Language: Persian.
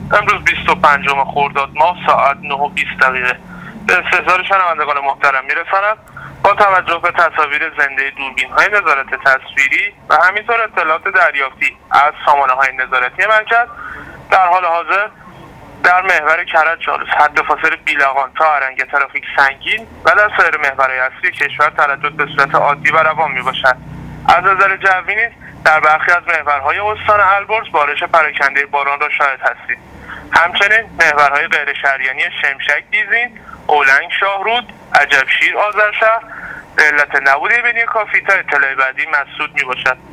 امروز 25 خرداد ماه ساعت 9:20 به استحضار شنوندگان محترم میرساند با توجه به تصاویر زنده دوربین‌های نظارت تصویری و همینطور اطلاعات دریافتی از سامانه‌های نظارتی مرکز در حال حاضر در محور کرج چالوس حد فاصله بیلقان تا ارنگ ترافیک سنگین و در سایر محورهای اصلی کشور تردد به صورت عادی و روان میباشد. از نظر جوی نیز در برخی از محورهای استان البرز بارش پراکنده باران را شاهد هستید. همچنین محورهای غیر شهریانی شمشک دیزین، اولنگ شاهرود، عجبشیر آذرشهر به علت نبود بینی کافی تا اطلاع بعدی مسدود میباشد.